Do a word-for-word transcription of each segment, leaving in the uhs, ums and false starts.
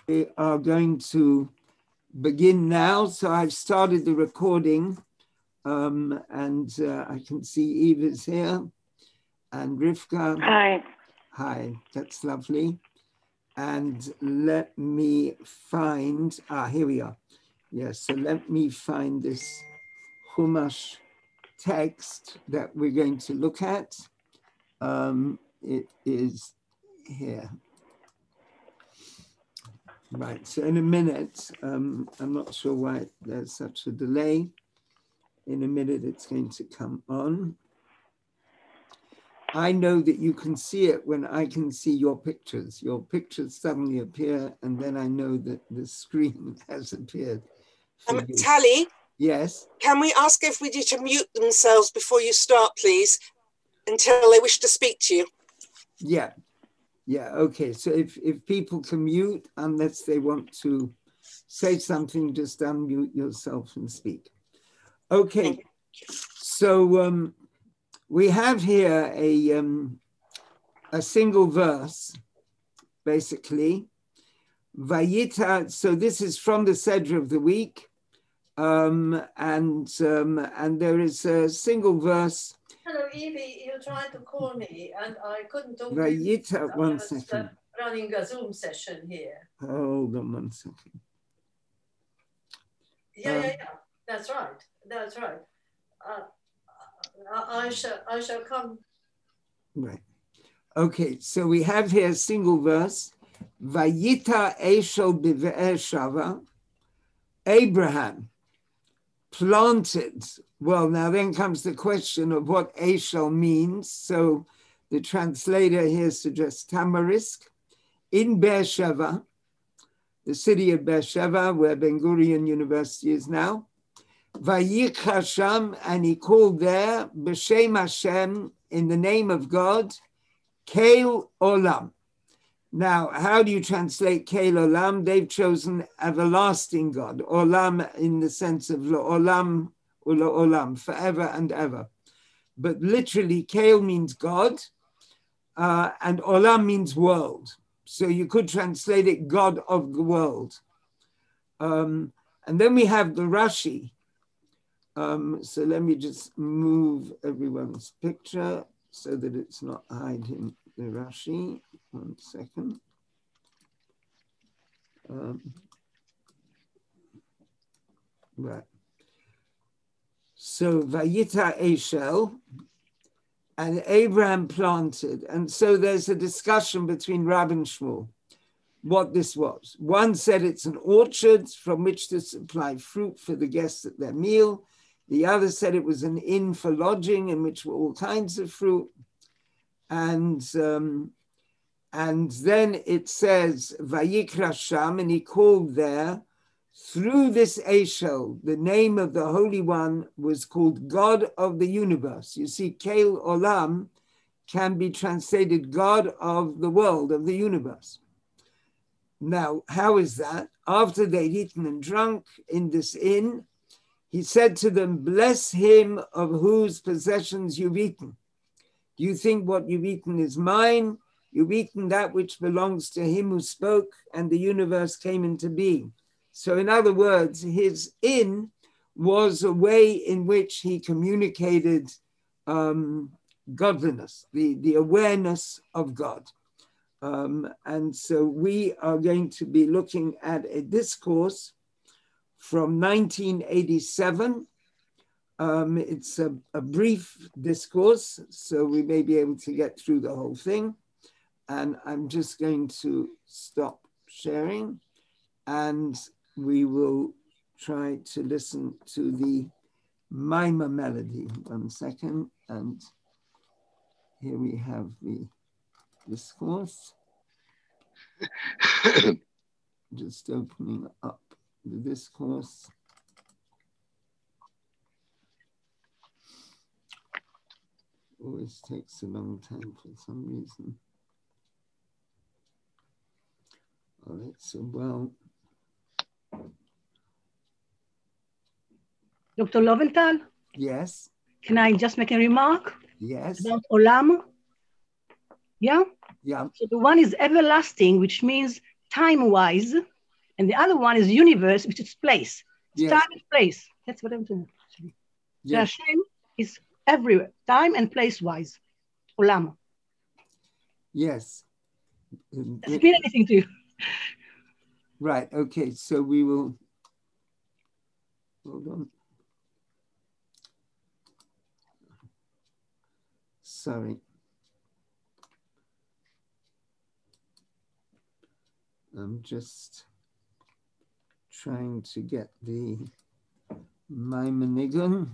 We are going to begin now. So I've started the recording, um, and uh, I can see Eve is here and Rivka. Hi. Hi, that's lovely. And let me find, ah, here we are. Yes, so let me find this Chumash text that we're going to look at. Um, it is here. Right, so in a minute, um, I'm not sure why there's such a delay. In a minute, it's going to come on. I know that you can see it when I can see your pictures. Your pictures suddenly appear, and then I know that the screen has appeared. Um, Tally? Yes? Can we ask everybody to mute themselves before you start, please, until they wish to speak to you? Yeah. Yeah, okay. So if, if people can mute, unless they want to say something, just unmute yourself and speak. Okay. So um, we have here a, um, a single verse, basically. Vayita, so this is from the Seder of the week. Um, and, um, and there is a single verse. Hello, Evie, you tried to call me and I couldn't talk. Vayita, one I was, second. Uh, running a Zoom session here. Hold on one second. Yeah, um, yeah, yeah. That's right. That's right. Uh, I, I shall. I shall come. Right. Okay. So we have here a single verse. Vayita Eshel b've'er shava. Abraham planted. Well, now then comes the question of what Eshel means. So the translator here suggests tamarisk in Beersheba, the city of Beersheba, where Ben Gurion University is now. Vayikra Sham, and he called there, B'Shem Hashem, in the name of God, Keil Olam. Now, how do you translate Keil Olam? They've chosen everlasting God, Olam in the sense of Olam, Ula Olam, forever and ever. But literally, Keil means God, uh, and Olam means world. So you could translate it God of the world. Um, and then we have the Rashi. Um, so let me just move everyone's picture so that it's not hiding the Rashi. One second. Um, right. So Vayita Eshel, and Abraham planted. And so there's a discussion between Rab and Shmuel what this was. One said it's an orchard from which to supply fruit for the guests at their meal. The other said it was an inn for lodging in which were all kinds of fruit. And, um, and then it says, Vayikra Sham, and he called there, through this Eshel, the name of the Holy One was called God of the universe. You see, Keil Olam can be translated God of the world, of the universe. Now, how is that? After they'd eaten and drunk in this inn, he said to them, bless him of whose possessions you've eaten. Do you think what you've eaten is mine? You've eaten that which belongs to him who spoke, and the universe came into being. So in other words, his inn was a way in which he communicated um, godliness, the, the awareness of God. Um, and so we are going to be looking at a discourse from nineteen eighty-seven. Um, it's a, a brief discourse, so we may be able to get through the whole thing. And I'm just going to stop sharing, and we will try to listen to the Maimah melody. One second, and here we have the discourse. Just opening up the discourse. Always takes a long time for some reason. All right, so well. Doctor Loventhal? Yes. Can I just make a remark? Yes. About Olam? Yeah? Yeah. So the one is everlasting, which means time-wise, And the other one is universe, which is place. Yes. Time and place. That's what I'm doing. So Yes. Hashem is everywhere, time and place-wise. Olam. Yes. Does it mean anything to you? Right. Okay. So we will. Hold on. Sorry. I'm just trying to get the Maimonides.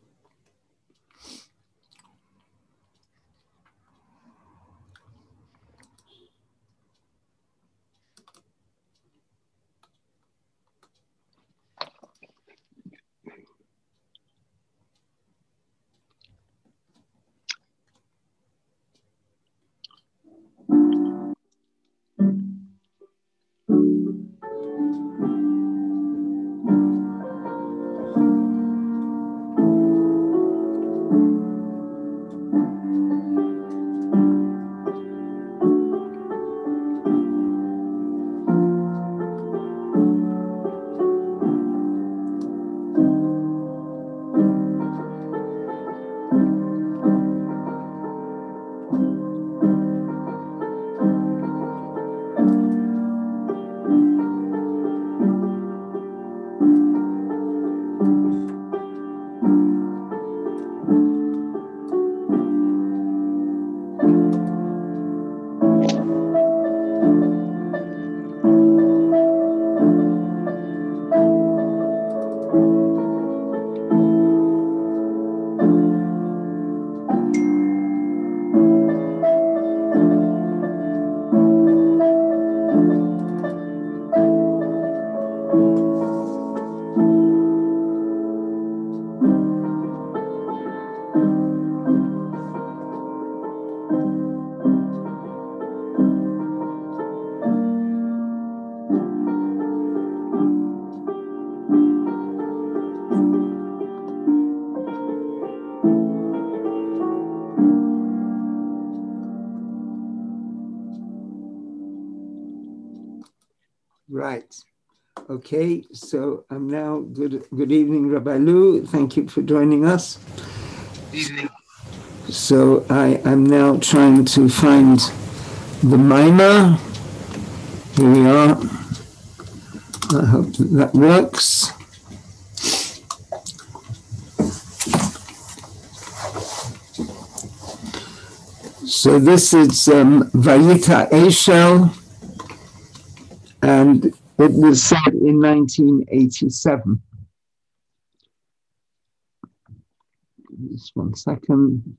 Right. Okay, so I'm now, good good evening, Rabbi Lou. Thank you for joining us. Good evening. So I am now trying to find the Maimah. Here we are. I hope that, that works. So this is um, Vayita Eshel, and it was said in nineteen eighty-seven. Just one second.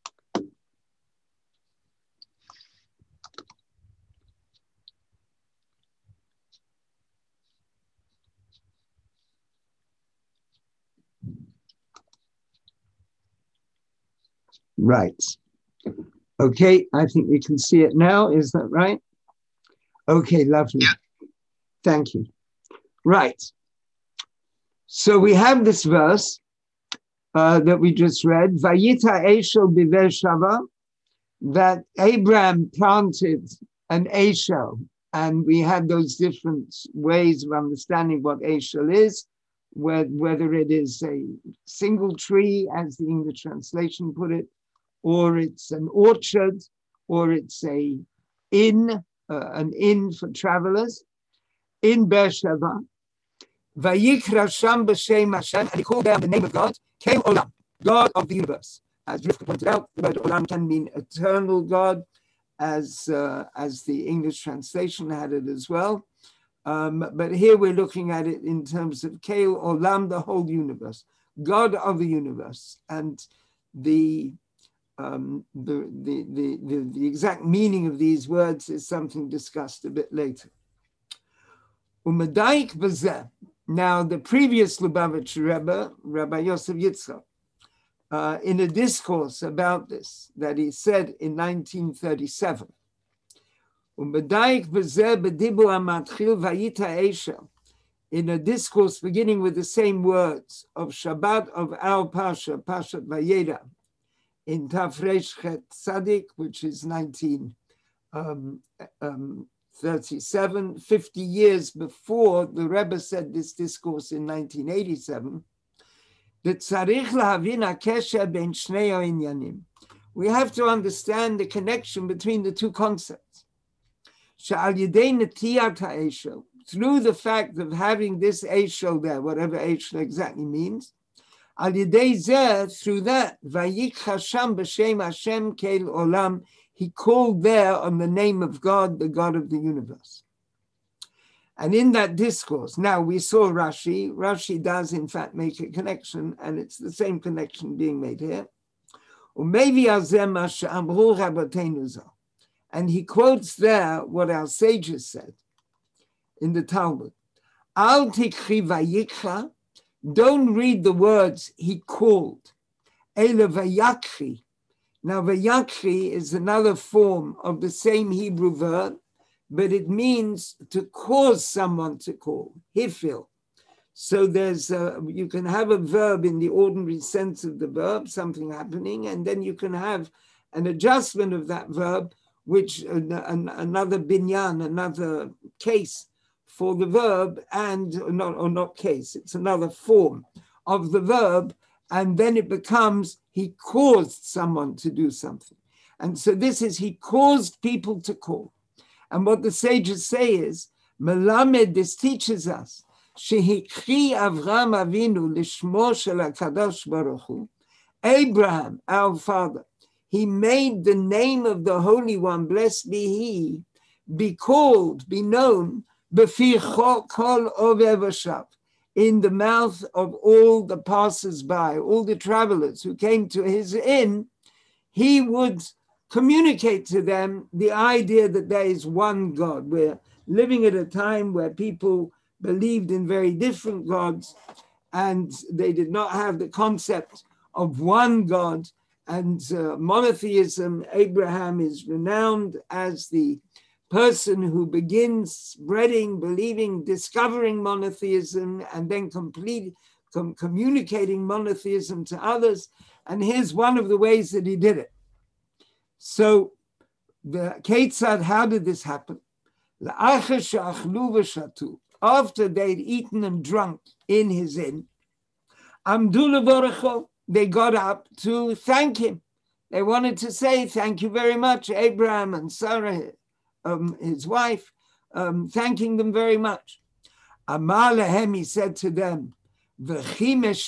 Right. Okay, I think we can see it now. Is that right? Okay, lovely. Yeah. Thank you. Right. So we have this verse uh, that we just read, Vayita Eshel b'Be'er Shava, that Abraham planted an Eshel, and we had those different ways of understanding what Eshel is, whether it is a single tree, as the English translation put it, or it's an orchard, or it's a inn, uh, an inn for travelers, in Beersheba. Vayikra Sham b'Shem Hashem, and he called down the name of God, Kel Olam, God of the universe. As Rivka pointed out, the word Olam can mean eternal God, as, uh, as the English translation had it as well. Um, but here we're looking at it in terms of Kel Olam, the whole universe, God of the universe. And the Um, the, the, the, the, the exact meaning of these words is something discussed a bit later. Umadaik b'zeh. Now, the previous Lubavitcher Rebbe, Rabbi Yosef Yitzchak, uh, in a discourse about this, that he said in nineteen thirty-seven, Umadaik b'zeh b'dibu amatchil vayita eshel, in a discourse beginning with the same words of Shabbat of our Pasha, Pashat Vayera, in Tafresh Chet Tzadik, which is nineteen thirty-seven, fifty years before the Rebbe said this discourse in nineteen eighty-seven, that tzarich lahavin hakesher ben shnei ha'inyanim. We have to understand the connection between the two concepts. She'al yedei netiyat ha'eshel, through the fact of having this eshel there, whatever eshel exactly means, al yedei zeh, through that, vayikcha sham b'shem Hashem kel olam, he called there on the name of God, the God of the universe. And in that discourse, now we saw Rashi, Rashi does in fact make a connection, and it's the same connection being made here. And he quotes there what our sages said in the Talmud. Al tikchi vayikcha, don't read the words he called. Ele vayakchi. Now vayakchi is another form of the same Hebrew verb, but it means to cause someone to call, hifil. So there's a, you can have a verb in the ordinary sense of the verb, something happening, and then you can have an adjustment of that verb, which an, an, another binyan, another case for the verb, and not, or not case, it's another form of the verb, and then it becomes he caused someone to do something. And so this is he caused people to call. And what the sages say is, Melamed, this teaches us, Shehikri Avram Avinu Lishmo Shel HaKadosh Baruch Hu, Abraham, our father, he made the name of the Holy One, blessed be he, be called, be known, B'fi Kol Ovev Hashav, in the mouth of all the passers-by, all the travelers who came to his inn. He would communicate to them the idea that there is one God. We're living at a time where people believed in very different gods, and they did not have the concept of one God. And uh, monotheism, Abraham is renowned as the person who begins spreading, believing, discovering monotheism, and then complete, com- communicating monotheism to others. And here's one of the ways that he did it. So, the Ketzad, how did this happen? After they'd eaten and drunk in his inn, they got up to thank him. They wanted to say, thank you very much, Abraham and Sarah, um, his wife, um, thanking them very much. Amar lehem, he said to them, did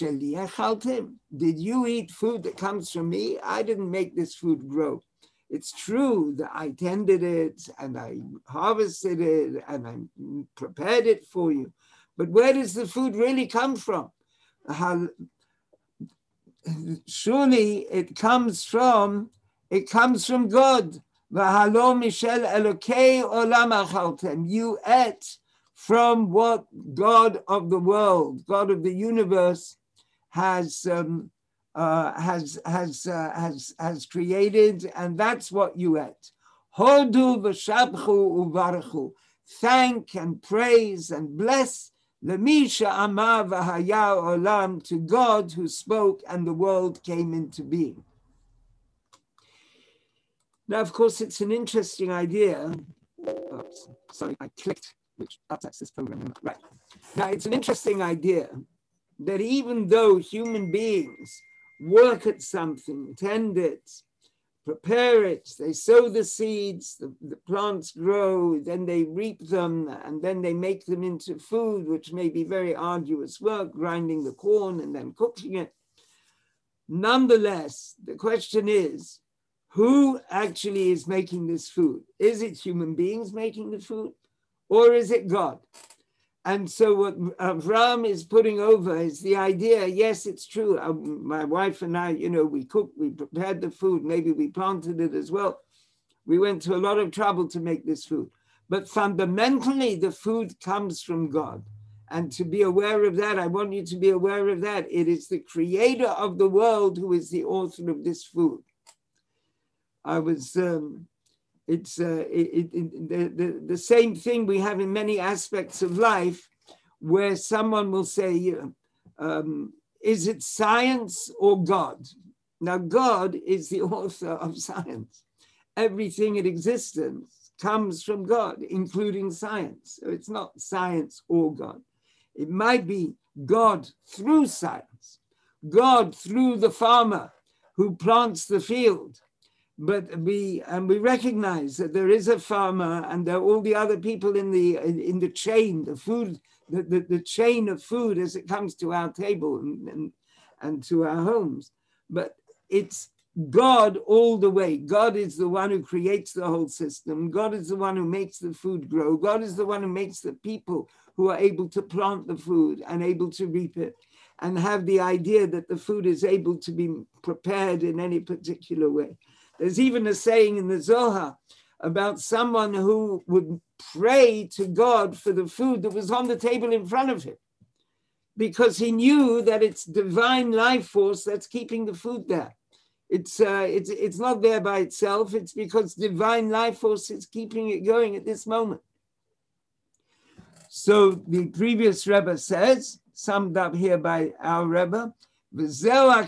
you eat food that comes from me? I didn't make this food grow. It's true that I tended it and I harvested it and I prepared it for you. But where does the food really come from? How, surely it comes from, it comes from God. You ate from what God of the world, God of the universe has um, Uh, has has uh, has has created, and that's what you ate. Hodu v'shabchu uvarchu, thank and praise and bless lemisha amar v'haya olam, to God who spoke and the world came into being. Now, of course, it's an interesting idea. Oops, sorry, I clicked, which upsets this program. Right now, it's an interesting idea that even though human beings work at something, tend it, prepare it, they sow the seeds, the, the plants grow, then they reap them, and then they make them into food, which may be very arduous work, grinding the corn and then cooking it. Nonetheless, the question is, who actually is making this food? Is it human beings making the food, or is it God? And so what Avram is putting over is the idea, yes, it's true. Um, my wife and I, you know, we cooked, we prepared the food, maybe we planted it as well. We went to a lot of trouble to make this food. But fundamentally, the food comes from God. And to be aware of that, I want you to be aware of that. It is the creator of the world who is the author of this food. I was... Um, It's uh, it, it, it, the, the, the same thing we have in many aspects of life, where someone will say, you know, um, is it science or God? Now, God is the author of science. Everything in existence comes from God, including science. So it's not science or God. It might be God through science, God through the farmer who plants the field. But we and we recognize that there is a farmer, and there are all the other people in the in the chain, the food, the, the, the chain of food as it comes to our table and, and, and to our homes. But it's God all the way. God is the one who creates the whole system. God is the one who makes the food grow. God is the one who makes the people who are able to plant the food and able to reap it, and have the idea that the food is able to be prepared in any particular way. There's even a saying in the Zohar about someone who would pray to God for the food that was on the table in front of him, because he knew that it's divine life force that's keeping the food there. It's, uh, it's, it's not there by itself. It's because divine life force is keeping it going at this moment. So the previous Rebbe says, summed up here by our Rebbe, that's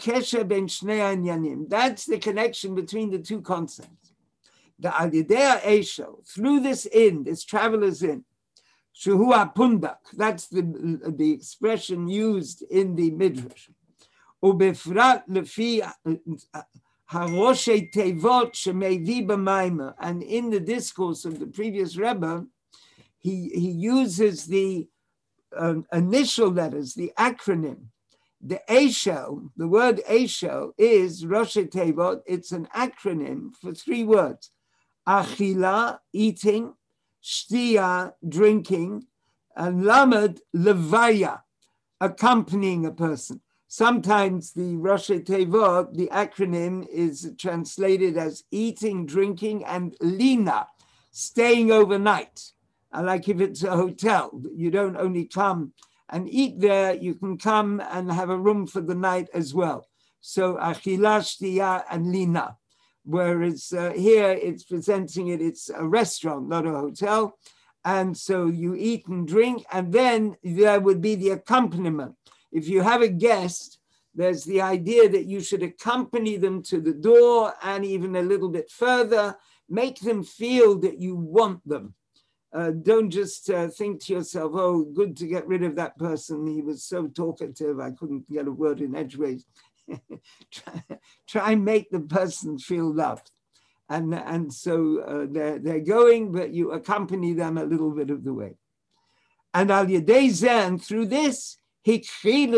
the connection between the two concepts. The Alidea Esho, through this inn, this traveler's inn, Shuhu Pundak, that's the, the expression used in the Midrash. Ubefrat lefi haroshe tevot shemevi b'maima, and in the discourse of the previous Rebbe, he, he uses the um, initial letters, the acronym. The Esho, the word Esho is Rosh Tevot. It's an acronym for three words: Achila, eating; Shtia, drinking; and Lamed, Levaya, accompanying a person. Sometimes the Rosh Tevot, the acronym, is translated as eating, drinking, and Lina, staying overnight. And like if it's a hotel, you don't only come and eat there, you can come and have a room for the night as well. So Achila, Shtia, and Lina. Whereas uh, here it's presenting it, it's a restaurant, not a hotel. And so you eat and drink, and then there would be the accompaniment. If you have a guest, there's the idea that you should accompany them to the door and even a little bit further, make them feel that you want them. Uh, don't just uh, think to yourself, oh, good to get rid of that person. He was so talkative, I couldn't get a word in edgeways. try, try and make the person feel loved. And, and so uh, they're, they're going, but you accompany them a little bit of the way. And al yedei zen, through this, he made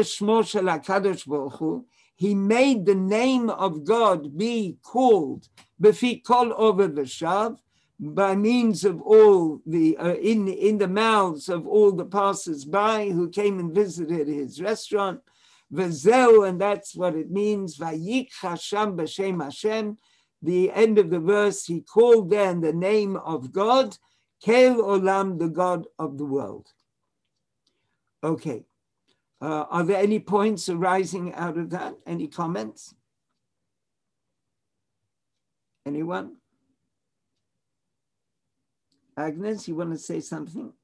the name of God be called b'fi kol over v'shav, by means of all the, uh, in, in the mouths of all the passers-by who came and visited his restaurant. V'zeu, and that's what it means, vayik Hashem b'shem Hashem. The end of the verse, he called then the name of God, Kel Olam, the God of the world. Okay. Uh, are there any points arising out of that? Any comments? Anyone? Agnes, you want to say something?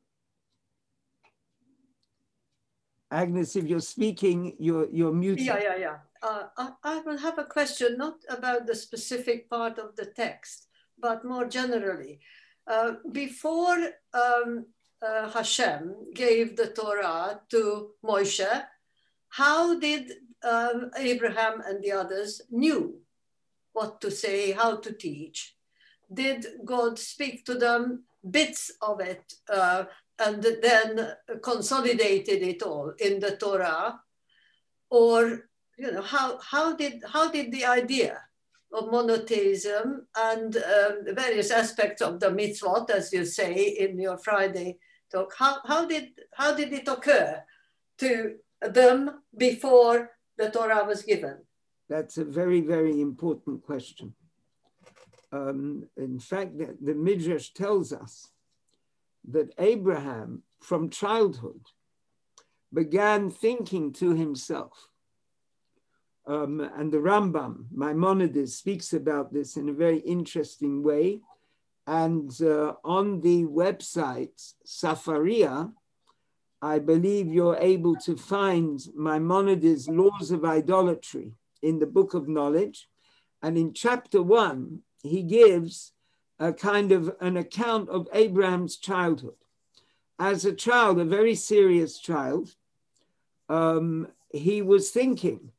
Agnes, if you're speaking, you're, you're muted. Yeah, yeah, yeah. Uh, I, I will have a question, not about the specific part of the text, but more generally. Uh, before um, uh, Hashem gave the Torah to Moshe, how did um, Abraham and the others knew what to say, how to teach? Did God speak to them bits of it uh, and then consolidated it all in the Torah? Or, you know, how, how, did, how did the idea of monotheism and um, the various aspects of the mitzvot, as you say in your Friday talk, how, how, did, how did it occur to them before the Torah was given? That's a very, very important question. Um, in fact, the, the Midrash tells us that Abraham, from childhood, began thinking to himself. Um, and the Rambam, Maimonides, speaks about this in a very interesting way. And uh, on the website, Safaria, I believe you're able to find Maimonides' Laws of Idolatry in the Book of Knowledge. And in chapter one, he gives a kind of an account of Abraham's childhood. As a child, a very serious child, um, he was thinking,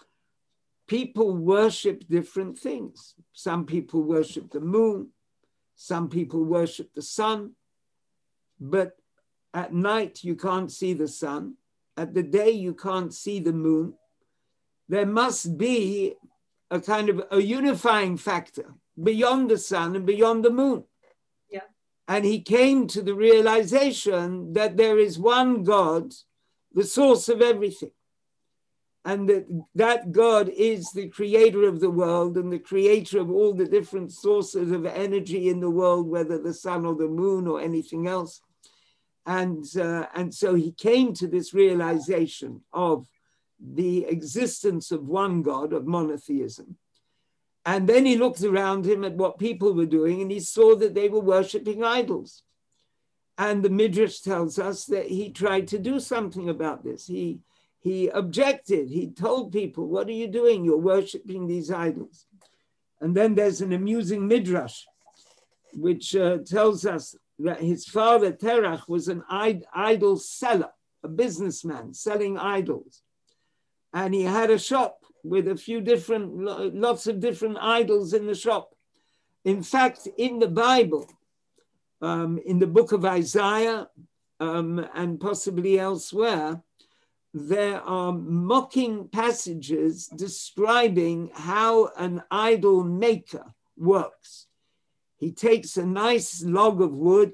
people worship different things. Some people worship the moon, some people worship the sun, but at night you can't see the sun. At the day you can't see the moon. There must be a kind of a unifying factor beyond the sun and beyond the moon. Yeah. And he came to the realization that there is one God, the source of everything. And that that God is the creator of the world and the creator of all the different sources of energy in the world, whether the sun or the moon or anything else. And, uh, and so he came to this realization of the existence of one God, of monotheism. And then he looked around him at what people were doing and he saw that they were worshiping idols. And the Midrash tells us that he tried to do something about this. He, he objected. He told people, what are you doing? You're worshiping these idols. And then there's an amusing Midrash, which uh, tells us that his father, Terach, was an idol seller, a businessman selling idols. And he had a shop with a few different, lots of different idols in the shop. In fact, in the Bible, um, in the book of Isaiah, um, and possibly elsewhere, there are mocking passages describing how an idol maker works. He takes a nice log of wood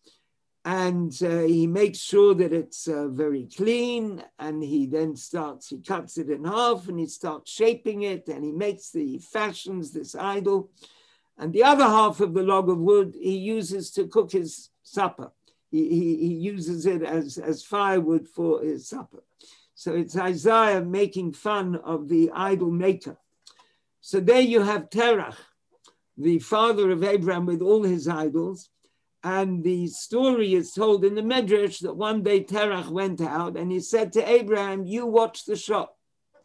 and uh, he makes sure that it's uh, very clean, and he then starts, he cuts it in half and he starts shaping it and he makes the, fashions this idol. And the other half of the log of wood he uses to cook his supper. He, he, he uses it as, as firewood for his supper. So it's Isaiah making fun of the idol maker. So there you have Terach, the father of Abraham with all his idols. And the story is told in the Midrash that one day Terach went out and he said to Abraham, you watch the shop.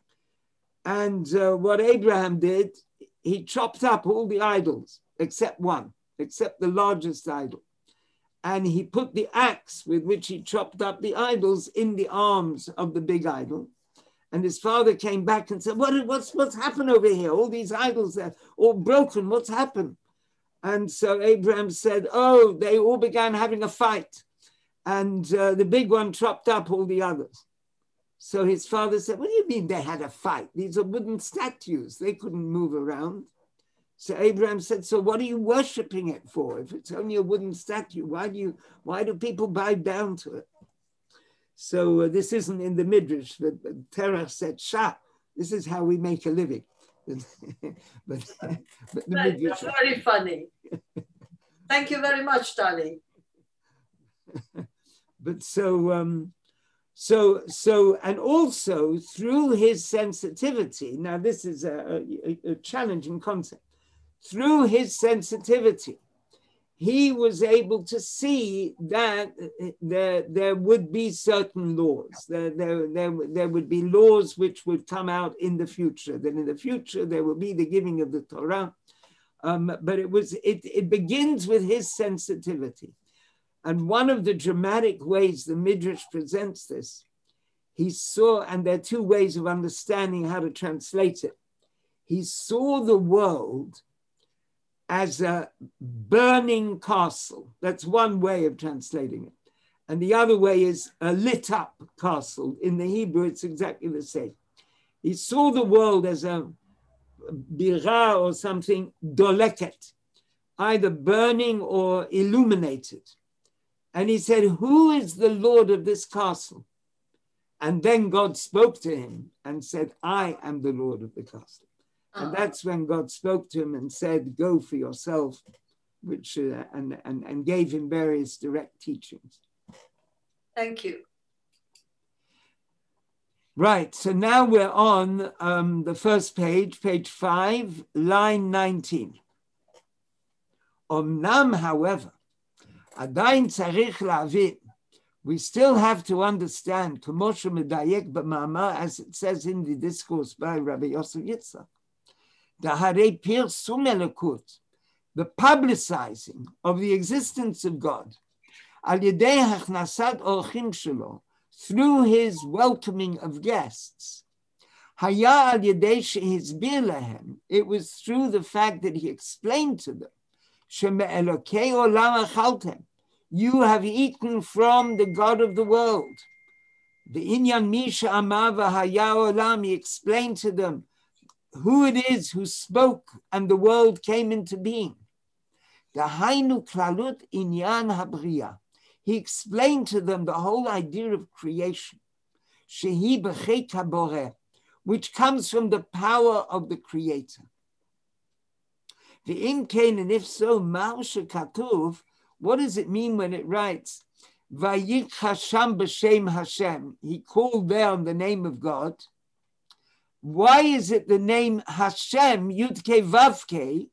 And uh, what Abraham did, he chopped up all the idols except one, except the largest idol. And he put the axe with which he chopped up the idols in the arms of the big idol. And his father came back and said, what, what's, what's happened over here? All these idols are all broken. What's happened? And so Abraham said, oh, they all began having a fight. And uh, the big one chopped up all the others. So his father said, what do you mean they had a fight? These are wooden statues. They couldn't move around. So Abraham said, so what are you worshiping it for? If it's only a wooden statue, why do you, why do people bow down to it? So uh, this isn't in the Midrash, but, but Terach said, Shah, this is how we make a living. but, but the That's Midrash, very funny. Thank you very much, Tali. But so, um, so, so, and also through his sensitivity, now this is a, a, a challenging concept, through his sensitivity, he was able to see that there, there would be certain laws. There, there, there, there would be laws which would come out in the future. That in the future, there will be the giving of the Torah. Um, but it, was, it, it begins with his sensitivity. And one of the dramatic ways the Midrash presents this, he saw, and there are two ways of understanding how to translate it. He saw the world as a burning castle. That's one way of translating it. And the other way is a lit up castle. In the Hebrew, it's exactly the same. He saw the world as a bira or something doleket, either burning or illuminated. And he said, who is the Lord of this castle? And then God spoke to him and said, I am the Lord of the castle. And that's when God spoke to him and said, go for yourself, which uh, and, and, and gave him various direct teachings. Thank you. Right, so now we're on um, the first page, page five, line nineteen. Omnam, however, adain tzarich la'avin, we still have to understand, k'moshe medayek b'ma'amar, as it says in the discourse by Rabbi Yosef Yitzchak, Dahare pirsum elokut, the publicizing of the existence of God, al yedei hachnasat orchim shelo, through his welcoming of guests, haya al yedei shehisbir lehem, it was through the fact that he explained to them, sheme elokei olam achaltem, you have eaten from the God of the world. The inyan misha amava haya olam, he explained to them who it is who spoke and the world came into being. The hainu klalut inyan habriya. He explained to them the whole idea of creation, shehi b'chet haboreh, which comes from the power of the Creator. The im kain, and if so, ma'u shekatuv, what does it mean when it writes, vayik Hashem b'shem Hashem? He called there on the name of God. Why is it the name Hashem, Yud-Ke Vav-Ke?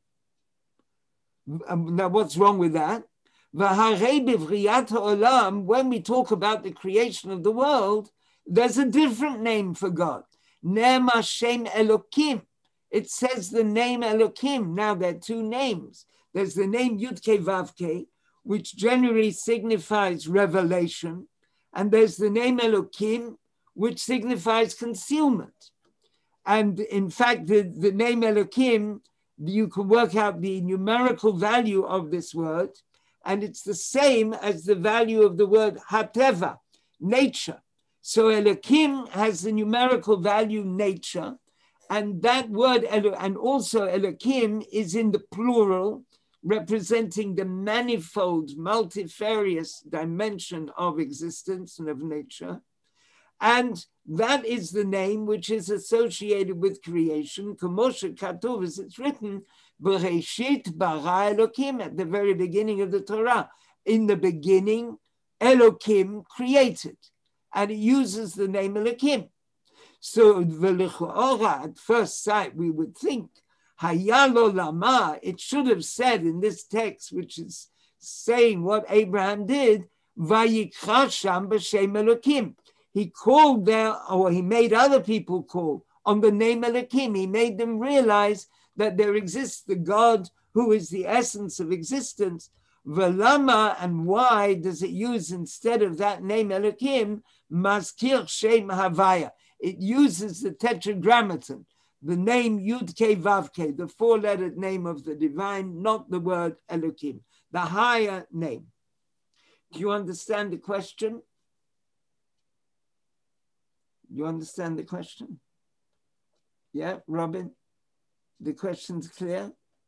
Now, what's wrong with that? When we talk about the creation of the world, there's a different name for God. Nem Hashem Elokim. It says the name Elokim. Now, there are two names. There's the name Yud-Ke Vav-Ke, which generally signifies revelation, and there's the name Elokim, which signifies concealment. And in fact, the, the name Elokim, you can work out the numerical value of this word, and it's the same as the value of the word hateva, nature. So Elokim has the numerical value nature, and that word, and also Elokim is in the plural, representing the manifold, multifarious dimension of existence and of nature. And that is the name which is associated with creation. Kamosha Katuv, as it's written, Bereshit bara Elokim, at the very beginning of the Torah. In the beginning, Elokim created. And it uses the name Elokim. So, at first sight, we would think, Hayalo Lama, it should have said in this text, which is saying what Abraham did, Vayikra Sham b'Shem Elokim. He called there, or he made other people call on the name Elokim. He made them realize that there exists the God who is the essence of existence. Velama, and why does it use instead of that name Elokim, Mazkir Shem Havaya? It uses the tetragrammaton, the name Yud-Ke Vav-Ke, the four-lettered name of the divine, not the word Elokim, the higher name. Do you understand the question? You understand the question? Yeah, Robin? The question's clear?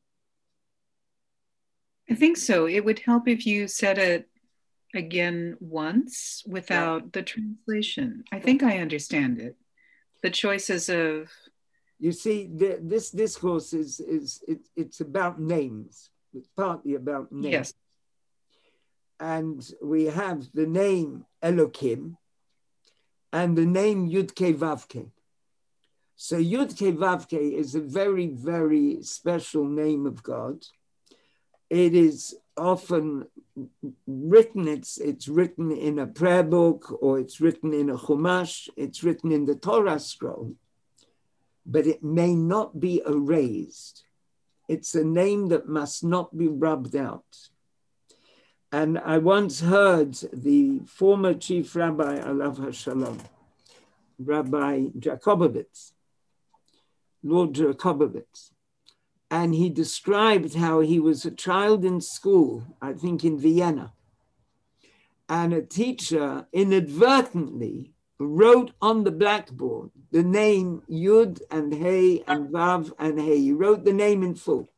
I think so. It would help if you said it again once without yeah. the translation. I think I understand it. The choices of... You see, the, this discourse is, is it, it's about names. It's partly about names. Yes. And we have the name Elokim and the name Yud-Ke Vav-Ke. So Yud-Ke Vav-Ke is a very, very special name of God. It is often written, it's, it's written in a prayer book, or it's written in a Chumash, it's written in the Torah scroll, but it may not be erased. It's a name that must not be rubbed out. And I once heard the former chief rabbi, Alav HaShalom, Rabbi Jacobovitz, Lord Jacobovitz, and he described how he was a child in school, I think in Vienna, and a teacher inadvertently wrote on the blackboard the name Yud and Hey and Vav and Hey. He wrote the name in full.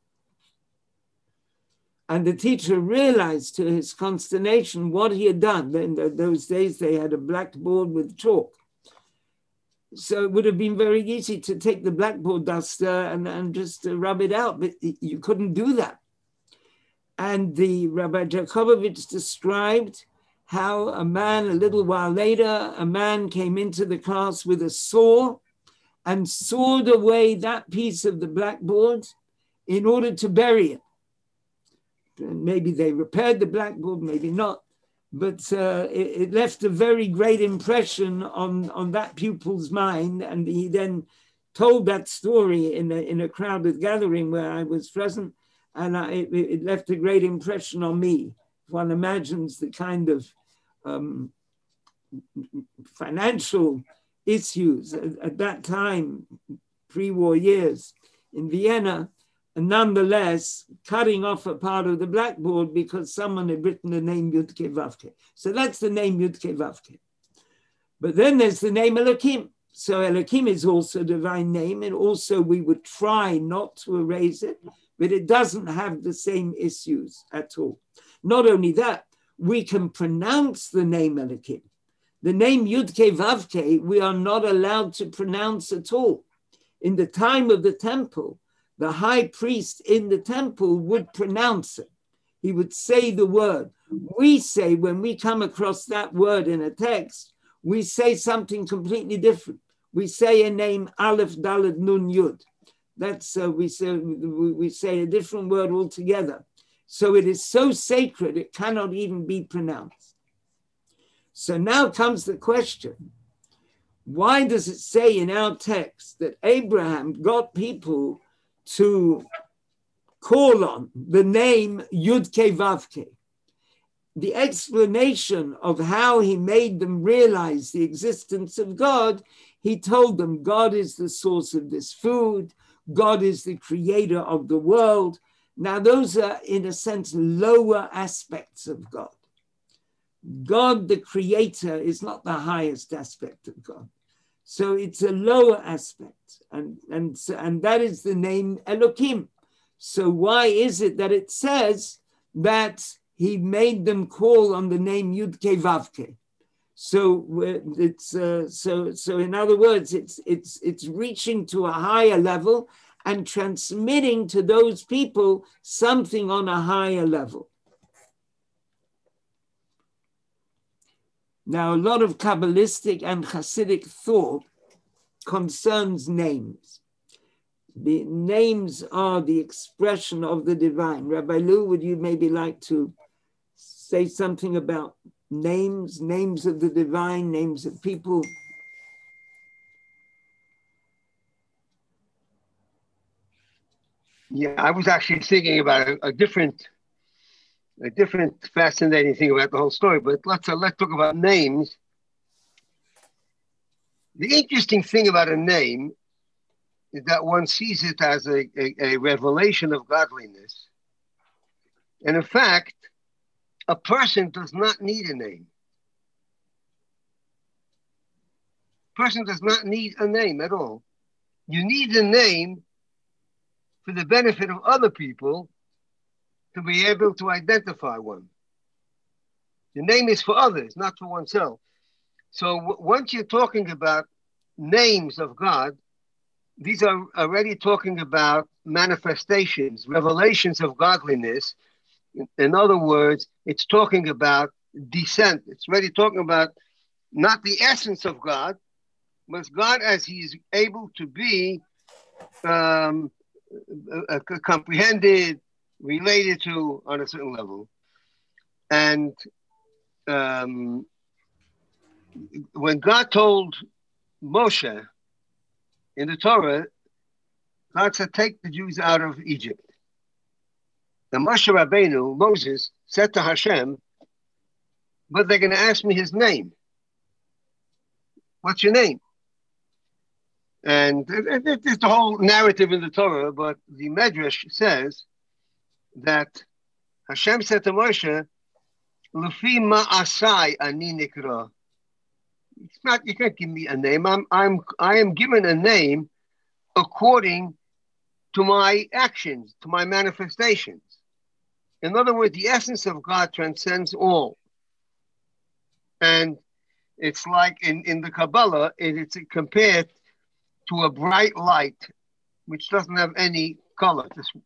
And the teacher realized to his consternation what he had done. In those days, they had a blackboard with chalk. So it would have been very easy to take the blackboard duster and, and just uh, rub it out, but you couldn't do that. And the Rabbi Jacobovitz described how a man, a little while later, a man came into the class with a saw and sawed away that piece of the blackboard in order to bury it. And maybe they repaired the blackboard, maybe not, but uh, it, it left a very great impression on, on that pupil's mind. And he then told that story in a, in a crowded gathering where I was present. And I, it, it left a great impression on me. If one imagines the kind of um, financial issues at, at that time, pre-war years in Vienna, and nonetheless cutting off a part of the blackboard because someone had written the name Yudke Vavke. So that's the name Yudke Vavke. But then there's the name Elohim. So Elohim is also a divine name, and also we would try not to erase it, but it doesn't have the same issues at all. Not only that, we can pronounce the name Elohim. The name Yudke Vavke, we are not allowed to pronounce at all. In the time of the temple, the high priest in the temple would pronounce it. He would say the word. We say, when we come across that word in a text, we say something completely different. We say a name Aleph Daled Nun Yud. That's uh, we say we say a different word altogether. So it is so sacred it cannot even be pronounced. So now comes the question: why does it say in our text that Abraham got people to call on the name Yudke Vavke? The explanation of how he made them realize the existence of God, he told them God is the source of this food, God is the creator of the world. Now those are, in a sense, lower aspects of God. God, the creator, is not the highest aspect of God. So it's a lower aspect, and, and, and that is the name Elohim. So why is it that it says that he made them call on the name Yudke Vavke? So it's uh, so so in other words, it's it's it's reaching to a higher level and transmitting to those people something on a higher level. Now, a lot of Kabbalistic and Hasidic thought concerns names. The names are the expression of the divine. Rabbi Lou, would you maybe like to say something about names, names of the divine, names of people? Yeah, I was actually thinking about a, a different, a different fascinating thing about the whole story. But let's uh, let's talk about names. The interesting thing about a name is that one sees it as a, a, a revelation of godliness, and in fact, a person does not need a name. A person does not need a name at all. You need a name for the benefit of other people to be able to identify one. The name is for others, not for oneself. So w- once you're talking about names of God, these are already talking about manifestations, revelations of godliness. In, in other words, it's talking about descent. It's already talking about not the essence of God, but God as he is able to be um, uh, comprehended, related to on a certain level. And um, when God told Moshe in the Torah, God said, take the Jews out of Egypt. And Moshe Rabbeinu, Moses, said to Hashem, but they're going to ask me his name. What's your name? And it's the whole narrative in the Torah, but the Medrash says that Hashem said to Moshe, Lufi ma'asai ani nikra. It's not, you can't give me a name. I'm, I'm, I am given a name according to my actions, to my manifestations. In other words, the essence of God transcends all. And it's like in, in the Kabbalah, it, it's compared to a bright light, which doesn't have any color.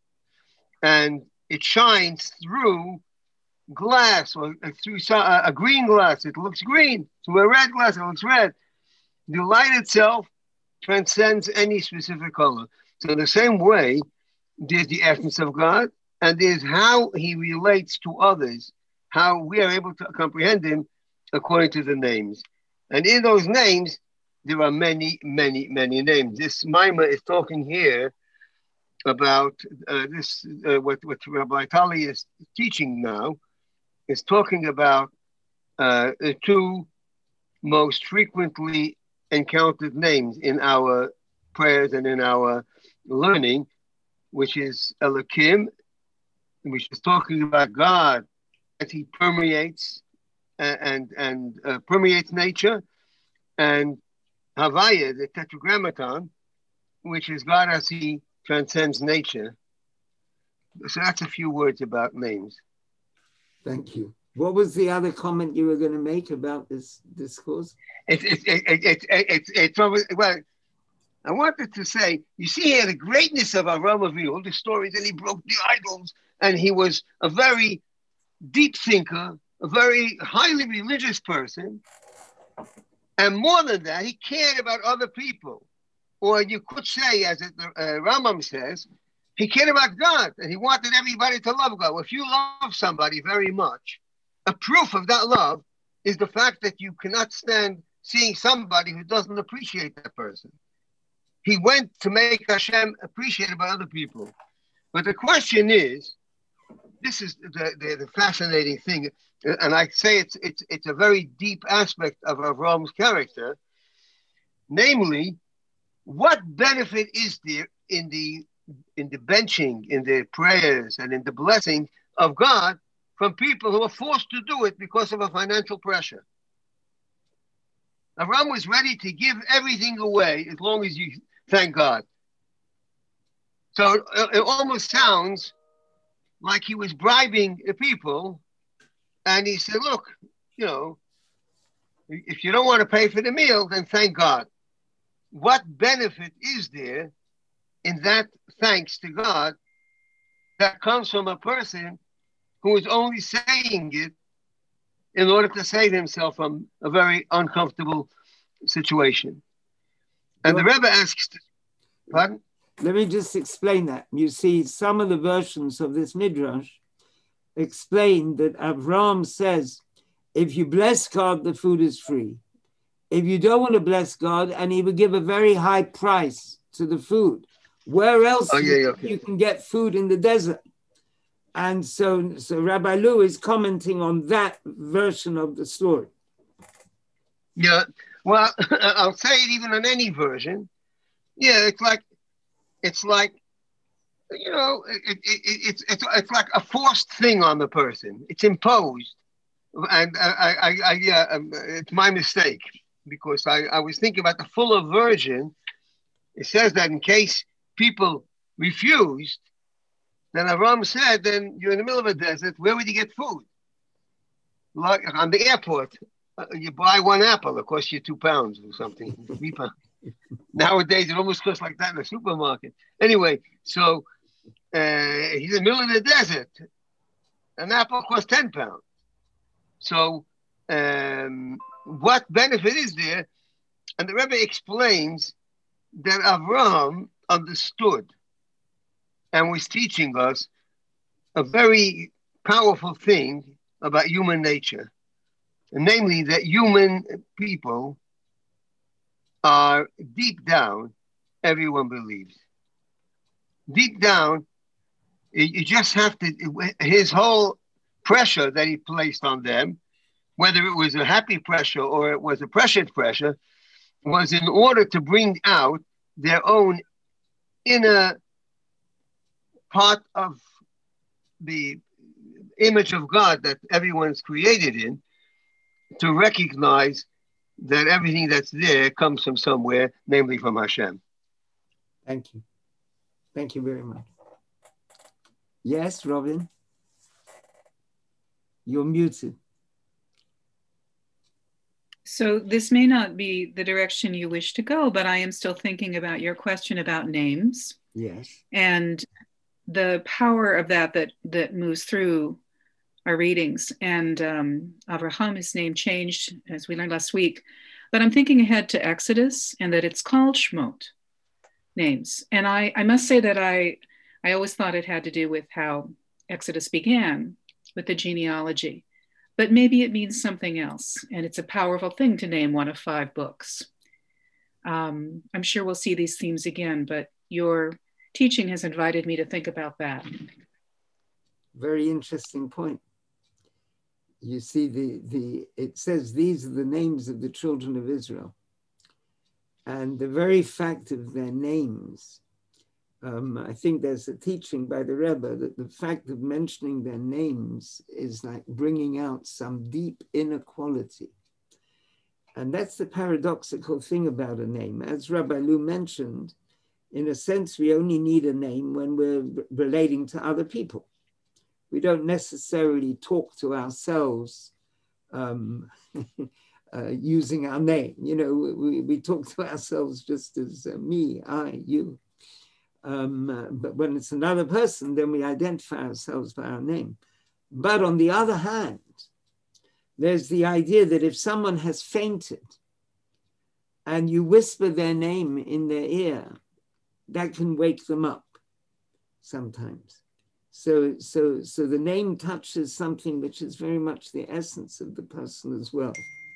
And it shines through glass, or through a green glass, it looks green. Through a red glass, it looks red. The light itself transcends any specific color. So in the same way, there's the essence of God, and there's how he relates to others, how we are able to comprehend him according to the names. And in those names, there are many, many, many names. This Maimah is talking here about uh, this, uh, what, what Rabbi Tali is teaching now, is talking about uh, the two most frequently encountered names in our prayers and in our learning, which is Elohim, which is talking about God as he permeates and and, and uh, permeates nature, and Havaya, the Tetragrammaton, which is God as he transcends nature. So that's a few words about names. Thank you. What was the other comment you were going to make about this discourse? It's it's it, it, it, it, it's well, I wanted to say, you see here the greatness of Avraham Avinu, the stories that he broke the idols, and he was a very deep thinker, a very highly religious person, and more than that, he cared about other people. Or you could say, as it, uh, Rambam says, he cared about God, and he wanted everybody to love God. Well, if you love somebody very much, a proof of that love is the fact that you cannot stand seeing somebody who doesn't appreciate that person. He went to make Hashem appreciated by other people. But the question is, this is the, the, the fascinating thing, and I say it's, it's, it's a very deep aspect of Avram's character, namely, what benefit is there in the in the benching, in the prayers, and in the blessing of God from people who are forced to do it because of a financial pressure? Avram was ready to give everything away as long as you thank God. So it, it almost sounds like he was bribing the people, and he said, look, you know, if you don't want to pay for the meal, then thank God. What benefit is there in that thanks to God that comes from a person who is only saying it in order to save himself from a very uncomfortable situation? And well, the Rebbe asks, pardon? Let me just explain that. You see, some of the versions of this Midrash explain that Avram says, if you bless God, the food is free. If you don't want to bless God, and he would give a very high price to the food. Where else oh, yeah, yeah, okay. you can get food in the desert? And so, so Rabbi Lew is commenting on that version of the story. Yeah, well, I'll say it even on any version. Yeah, it's like, it's like, you know, it, it, it, it's, it's it's like a forced thing on the person. It's imposed. And I, I, I yeah, um, it's my mistake, because I, I was thinking about the fuller version. It says that in case people refused, then Avram said, then you're in the middle of a desert, where would you get food? Like on the airport, uh, you buy one apple, it costs you two pounds or something, three pounds. Nowadays, it almost costs like that in the supermarket. Anyway, so uh, he's in the middle of the desert. An apple costs ten pounds. So um, what benefit is there? And the Rebbe explains that Avram understood and was teaching us a very powerful thing about human nature, and namely that human people are deep down, everyone believes. Deep down, you just have to, his whole pressure that he placed on them, whether it was a happy pressure or it was a pressured pressure, was in order to bring out their own inner part of the image of God that everyone's created in, to recognize that everything that's there comes from somewhere, namely from Hashem. Thank you. Thank you very much. Yes, Robin? You're muted. So this may not be the direction you wish to go, but I am still thinking about your question about names. Yes. And the power of that that, that moves through our readings. And um, Avraham, his name changed, as we learned last week. But I'm thinking ahead to Exodus, and that it's called Shemot, names. And I, I must say that I, I always thought it had to do with how Exodus began, with the genealogy. But maybe it means something else. And it's a powerful thing to name one of five books. Um, I'm sure we'll see these themes again, but your teaching has invited me to think about that. Very interesting point. You see, the, the it says these are the names of the children of Israel. And the very fact of their names, um, I think there's a teaching by the Rebbe that the fact of mentioning their names is like bringing out some deep inner quality. And that's the paradoxical thing about a name. As Rabbi Lu mentioned, in a sense, we only need a name when we're relating to other people. We don't necessarily talk to ourselves um, uh, using our name. You know, we, we talk to ourselves just as uh, me, I, you. Um, uh, but when it's another person, then we identify ourselves by our name. But on the other hand, there's the idea that if someone has fainted and you whisper their name in their ear, that can wake them up sometimes. So, so, so the name touches something which is very much the essence of the person as well.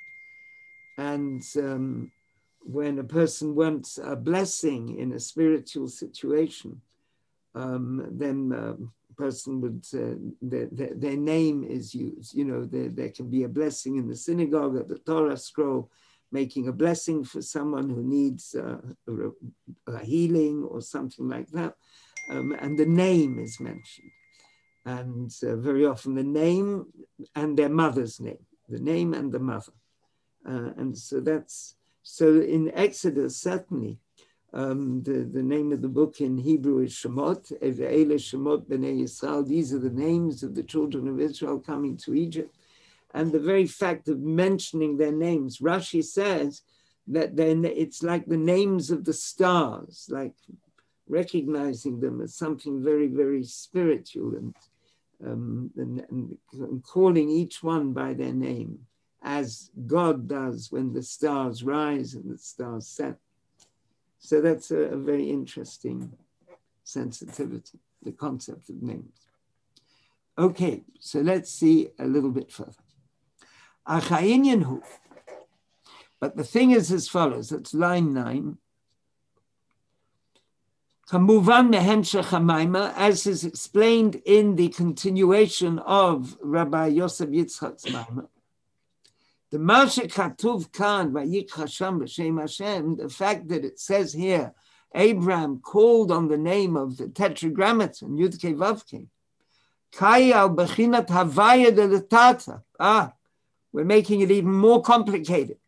And um, when a person wants a blessing in a spiritual situation, um, then a person would, uh, their, their, their name is used. You know, there, there can be a blessing in the synagogue at the Torah scroll, making a blessing for someone who needs uh, a, a healing or something like that. Um, and the name is mentioned. And uh, very often the name and their mother's name, the name and the mother. Uh, and so that's, so in Exodus, certainly, um, the, the name of the book in Hebrew is Shemot, Eile Shemot B'nai Yisrael. These are the names of the children of Israel coming to Egypt. And the very fact of mentioning their names, Rashi says that then it's like the names of the stars, like recognizing them as something very, very spiritual and, um, and, and, and calling each one by their name, as God does when the stars rise and the stars set. So that's a, a very interesting sensitivity, the concept of names. Okay, so let's see a little bit further. But the thing is as follows, that's line nine. As is explained in the continuation of Rabbi Yosef Yitzchak's Maimah, the Mashe Katuv Kan Vayikra Sham B'Shem Hashem, the fact that it says here, Abraham called on the name of the Tetragrammaton, Yud Kei Vav Kei, Kaya B'Chinat Havaya de Tata. Ah, we're making it even more complicated.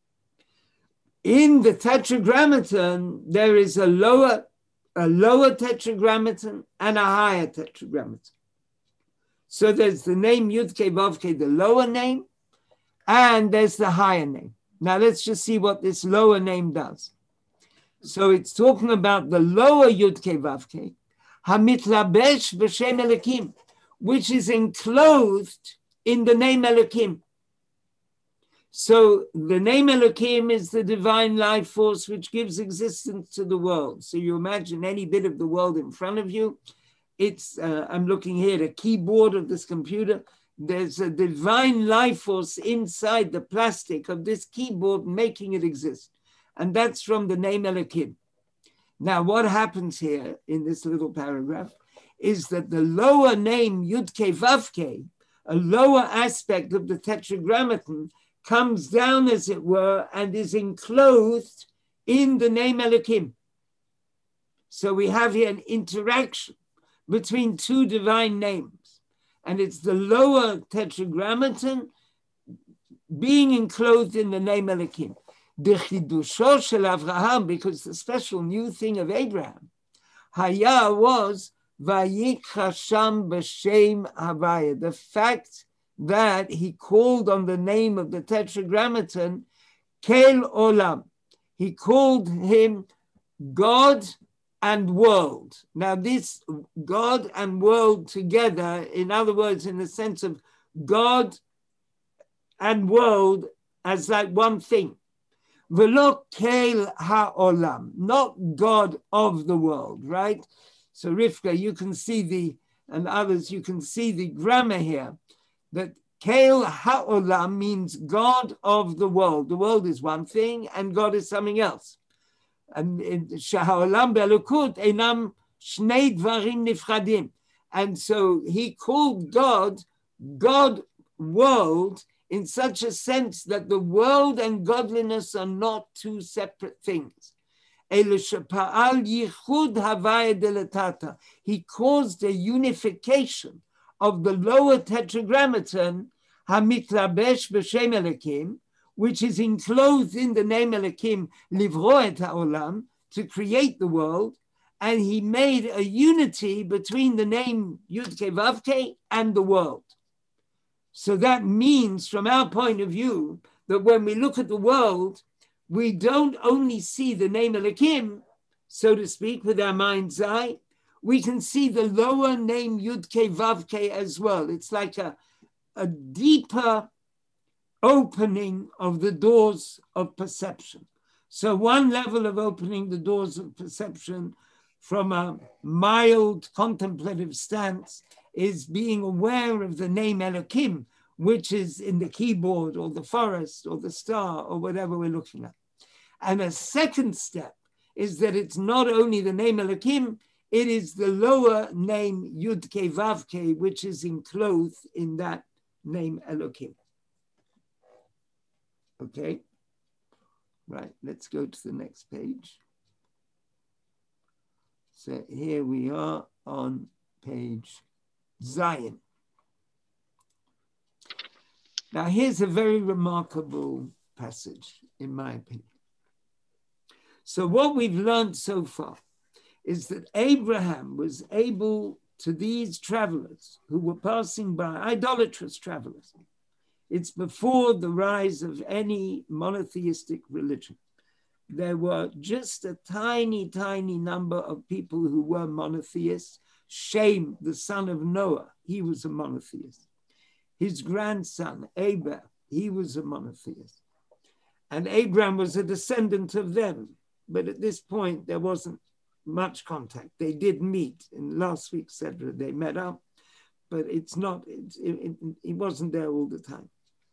In the Tetragrammaton, there is a lower a lower tetragrammaton and a higher tetragrammaton. So there's the name Yud Kei Vav Kei, the lower name, and there's the higher name. Now let's just see what this lower name does. So it's talking about the lower Yud Kei Vav Kei, Hamitlabesh B'Shem Elokim, which is enclosed in the name Elokim. So the name Elokim is the divine life force which gives existence to the world. So you imagine any bit of the world in front of you. It's, uh, I'm looking here at a keyboard of this computer. There's a divine life force inside the plastic of this keyboard making it exist. And that's from the name Elokim. Now what happens here in this little paragraph is that the lower name Yud Kei Vav Kei, a lower aspect of the Tetragrammaton, comes down, as it were, and is enclosed in the name Elokim. So we have here an interaction between two divine names. And it's the lower Tetragrammaton being enclosed in the name Elokim. The chidusho shel Avraham, because the special new thing of Abraham, Haya was Vayikra Sham B'Shem Havaya, the fact that he called on the name of the Tetragrammaton, Kel Olam. He called him God and world. Now this God and world together, in other words, in the sense of God and world as like one thing. Velo Kel HaOlam, not God of the world, right? So Rivka, you can see the, and others, you can see the grammar here, that Kel HaOlam means God of the world. The world is one thing and God is something else. And Sha'olam Be'elokut Einam Shnei Dvarim Nifradim. And so he called God, God world, in such a sense that the world and godliness are not two separate things. He caused a unification of the lower tetragrammaton, Hamitlabesh b'Shem Elokim, which is enclosed in the name Elokim, Livro et ha'olam, to create the world, and he made a unity between the name Yud-Ke Vav-Ke and the world. So that means, from our point of view, that when we look at the world, we don't only see the name Elokim, so to speak, with our mind's eye, we can see the lower name Yud-Ke Vav-Ke as well. It's like a, a deeper opening of the doors of perception. So one level of opening the doors of perception from a mild contemplative stance is being aware of the name Elokim, which is in the keyboard or the forest or the star or whatever we're looking at. And a second step is that it's not only the name Elokim, it is the lower name Yud-Ke Vav-Ke, which is enclosed in that name Elokim. Okay, right, let's go to the next page. So here we are on page Zion. Now here's a very remarkable passage, in my opinion. So what we've learned so far is that Abraham was able to these travelers who were passing by, idolatrous travelers. It's before the rise of any monotheistic religion. There were just a tiny, tiny number of people who were monotheists. Shem, the son of Noah, he was a monotheist. His grandson, Eber, he was a monotheist. And Abraham was a descendant of them. But at this point, there wasn't much contact. They did meet in last week's Sedra. They met up, but it's not, it's, it, it, he wasn't there all the time.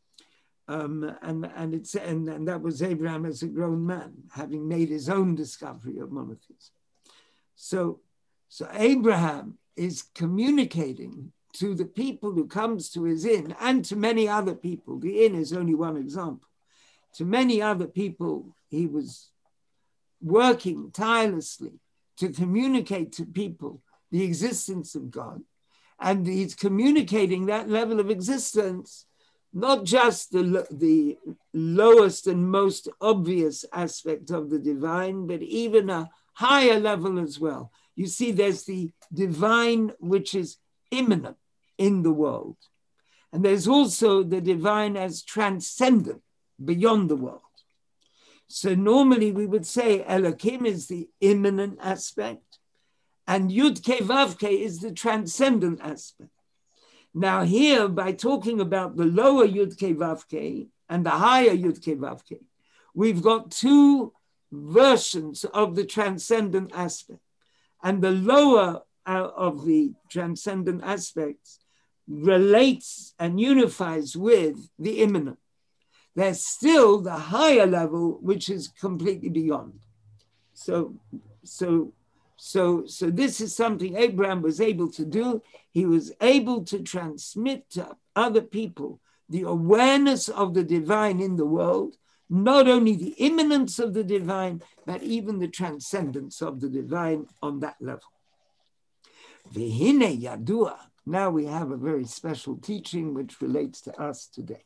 Um, and, and, it's, and, and that was Abraham as a grown man, having made his own discovery of monotheism. So, so Abraham is communicating to the people who comes to his inn and to many other people. The inn is only one example. To many other people, he was working tirelessly to communicate to people the existence of God. And he's communicating that level of existence, not just the, the lowest and most obvious aspect of the divine, but even a higher level as well. You see, there's the divine which is immanent in the world. And there's also the divine as transcendent beyond the world. So normally we would say Elokim is the immanent aspect and Yud-Ke Vav-Ke is the transcendent aspect. Now here, by talking about the lower Yud-Ke Vav-Ke and the higher Yud-Ke Vav-Ke, we've got two versions of the transcendent aspect. And the lower uh, of the transcendent aspects relates and unifies with the immanent. There's still the higher level, which is completely beyond. So, so, so, so this is something Abraham was able to do. He was able to transmit to other people the awareness of the divine in the world, not only the immanence of the divine, but even the transcendence of the divine on that level. V'hine yadua. Now we have a very special teaching which relates to us today.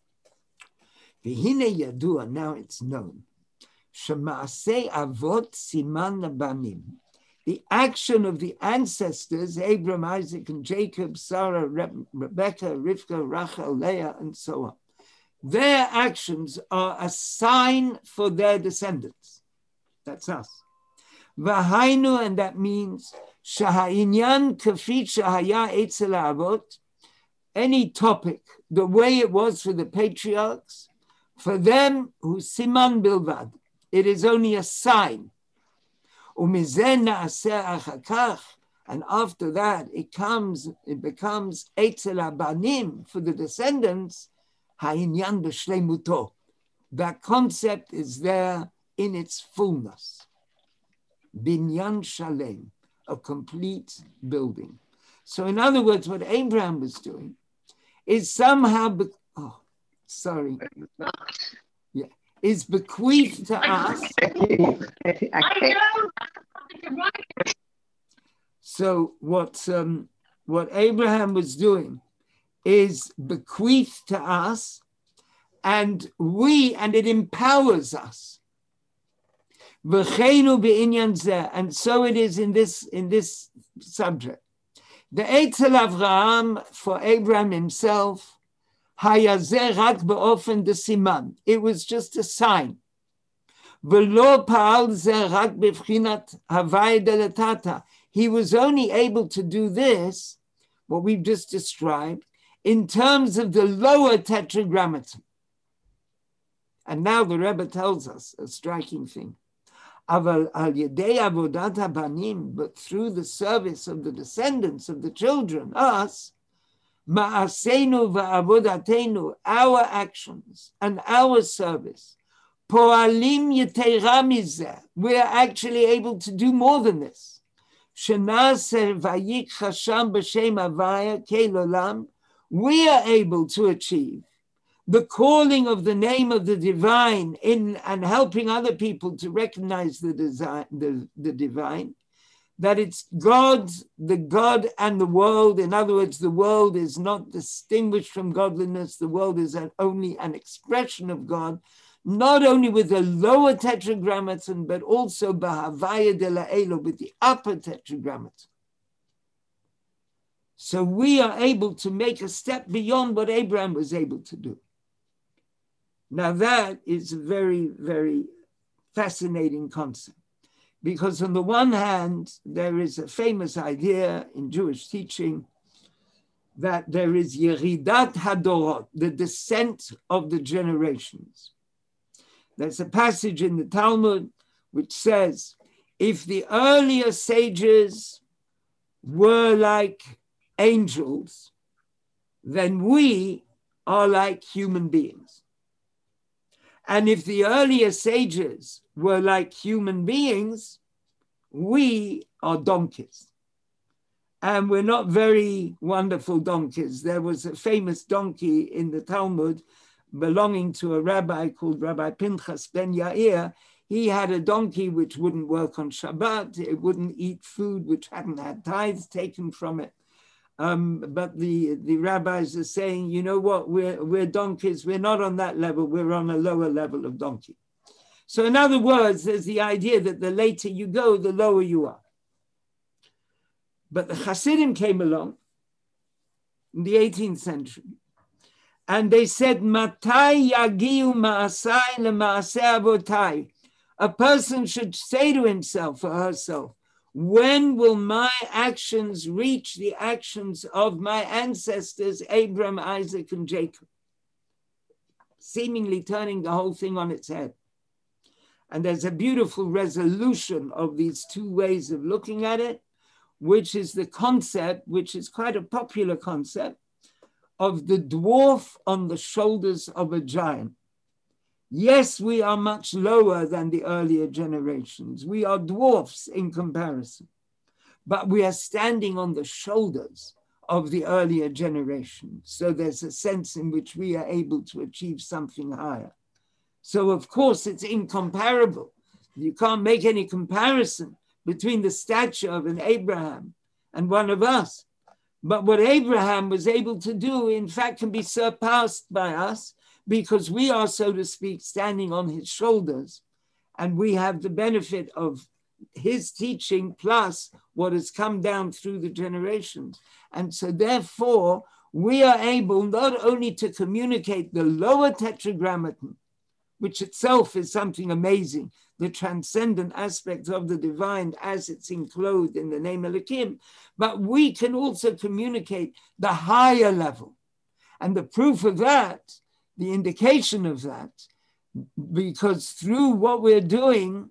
V'hine yadua, now it's known. Shema'asei avot siman labanim. The action of the ancestors, Abraham, Isaac, and Jacob, Sarah, Re- Rebecca, Rivka, Rachel, Leah, and so on. Their actions are a sign for their descendants. That's us. V'hainu, and that means shaha'inyan kafit shahaya etzel avot. Any topic, the way it was for the patriarchs, for them who siman bilvad, it is only a sign. And after that, it comes, it becomes etzel abanim for the descendants. Ha'inyan b'shleimuto. That concept is there in its fullness. Binyan shalem, a complete building. So in other words, what Abraham was doing is somehow, be- oh, sorry, yeah, is bequeathed to us. So what, um, what Abraham was doing is bequeathed to us, and we, and it empowers us. And so it is in this, in this subject. The Eitzel Avraham for Abraham himself, it was just a sign. He was only able to do this, what we've just described, in terms of the lower tetragrammaton. And now the Rebbe tells us a striking thing. But through the service of the descendants of the children, us, our actions and our service, we're actually able to do more than this. We are able to achieve the calling of the name of the divine in and helping other people to recognize the, design, the, the divine, that it's God, the God and the world. In other words, the world is not distinguished from godliness. The world is an, only an expression of God, not only with the lower tetragrammaton, but also Bahavaya de la Elo, with the upper tetragrammaton. So we are able to make a step beyond what Abraham was able to do. Now that is a very, very fascinating concept, because on the one hand, there is a famous idea in Jewish teaching that there is Yeridat Hadorot, the descent of the generations. There's a passage in the Talmud which says, if the earlier sages were like angels, then we are like human beings. And if the earlier sages were like human beings, we are donkeys. And we're not very wonderful donkeys. There was a famous donkey in the Talmud belonging to a rabbi called Rabbi Pinchas ben Yair. He had a donkey which wouldn't work on Shabbat. It wouldn't eat food which hadn't had tithes taken from it. Um, but the, the rabbis are saying, you know what, we're, we're donkeys, we're not on that level, we're on a lower level of donkey. So in other words, there's the idea that the later you go, the lower you are. But the Hasidim came along in the eighteenth century, and they said, Matai yagiu ma'asai le'ma'aseh avotai. A person should say to himself or herself, when will my actions reach the actions of my ancestors, Abraham, Isaac, and Jacob? Seemingly turning the whole thing on its head. And there's a beautiful resolution of these two ways of looking at it, which is the concept, which is quite a popular concept, of the dwarf on the shoulders of a giant. Yes, we are much lower than the earlier generations. We are dwarfs in comparison, but we are standing on the shoulders of the earlier generations. So there's a sense in which we are able to achieve something higher. So of course it's incomparable. You can't make any comparison between the stature of an Abraham and one of us. But what Abraham was able to do, in fact, can be surpassed by us, because we are, so to speak, standing on his shoulders, and we have the benefit of his teaching plus what has come down through the generations. And so therefore, we are able not only to communicate the lower tetragrammaton, which itself is something amazing, the transcendent aspect of the divine as it's enclosed in the name Elohim, but we can also communicate the higher level. And the proof of that, the indication of that, because through what we're doing,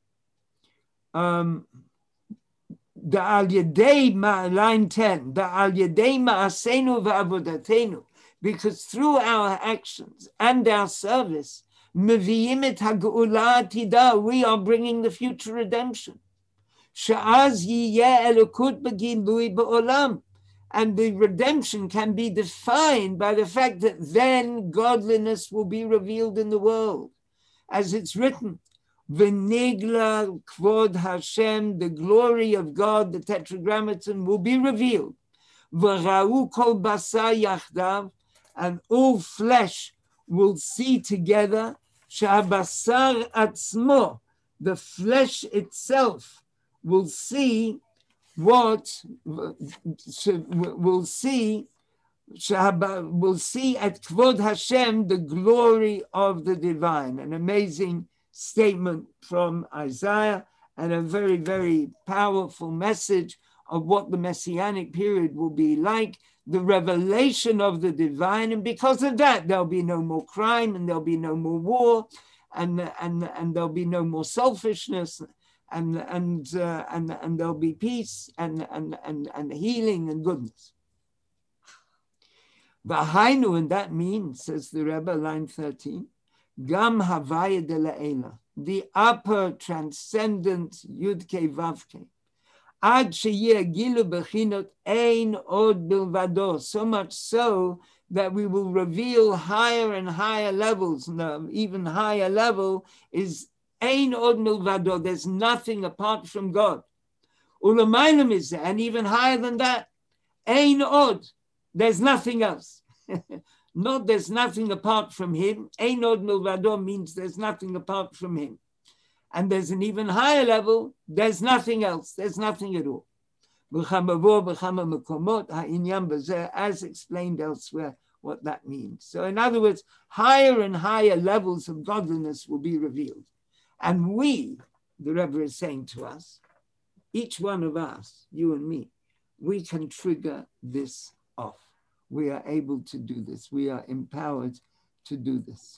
um, the al yedei ma line ten, the al yedei ma'asenu va'avodatenu, because through our actions and our service, mevi'im et ha'geula atida, we are bringing the future redemption. she'az yiyeh elokut begilui ba'olam. And the redemption can be defined by the fact that then godliness will be revealed in the world. As it's written, V'nigla kvod Hashem, the glory of God, the Tetragrammaton, will be revealed. V'ra'u kol basar yachdav, and all flesh will see together. She'habasar atzmo, the flesh itself will see what will see will see at Kvod Hashem the glory of the divine. An amazing statement from Isaiah and a very, very powerful message of what the Messianic period will be like, the revelation of the divine. And because of that, there'll be no more crime and there'll be no more war and, and, and there'll be no more selfishness. And and, uh, and and there'll be peace and, and and and healing and goodness. V'hainu, and that means, says the Rebbe, line thirteen, Gam Havaya de La'ela, the upper transcendent Yudke Vavke, Ad sheyeh gilu bechinot ein od bilvado, so much so that we will reveal higher and higher levels. No, even higher level is Ein od milvado, there's nothing apart from God. Ulamaylam is there, and even higher than that. Ein od, there's nothing else. Not there's nothing apart from him. Ein od milvado means there's nothing apart from him. And there's an even higher level, there's nothing else, there's nothing at all. As explained elsewhere, what that means. So in other words, higher and higher levels of godliness will be revealed. And we, the Rebbe is saying to us, each one of us, you and me, we can trigger this off. We are able to do this. We are empowered to do this.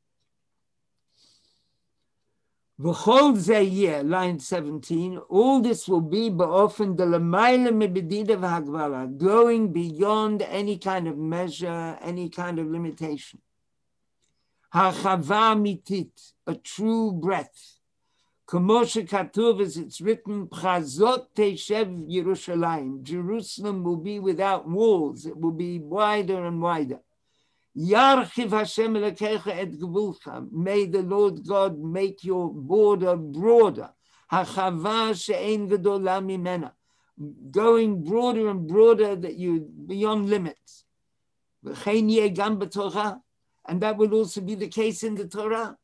V'chol zeh, line seventeen, all this will be ba'ofen delamayla mebedida v'hagvala, going beyond any kind of measure, any kind of limitation. Hachava mitit, a true breath. Kamoshe Katuv, as it's written, Chazot Teshev Yerushalayim, Jerusalem will be without walls, it will be wider and wider. Yarchiv Hashem Elokecha et Gevulcha, may the Lord God make your border broader. Hachava she'ein gedola mimena, going broader and broader that you beyond limits. V'chein yeh gam b'torah, and that will also be the case in the Torah.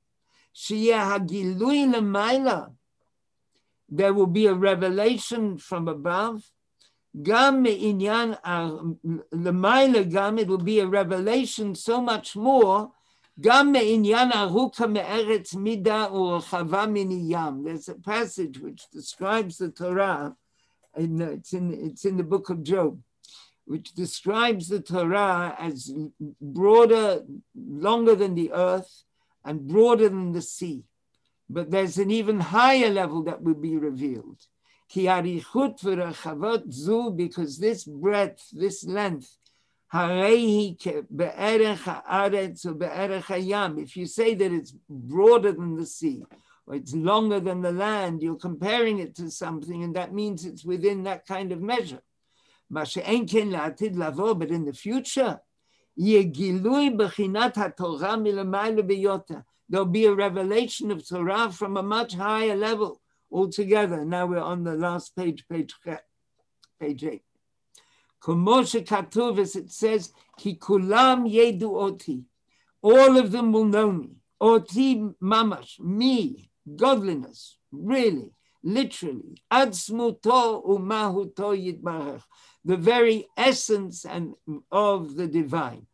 There will be a revelation from above. Gam inyan l'mayla gam, it will be a revelation so much more. Gam inyan aruka me'eretz mida u'chava miniyam. There's a passage which describes the Torah, and it's in it's in the book of Job, which describes the Torah as broader, longer than the earth, and broader than the sea. But there's an even higher level that will be revealed. Because this breadth, this length, if you say that it's broader than the sea, or it's longer than the land, you're comparing it to something, and that means it's within that kind of measure. But in the future, there'll be a revelation of Torah from a much higher level altogether. Now we're on the last page, page, page eight. Kamoshe Katuv, as it says, Ki kulam yedu oti, all of them will know me. Oti mamash, me, godliness, really, literally. Ad smuto umahuto yitbarach, the very essence and of the divine.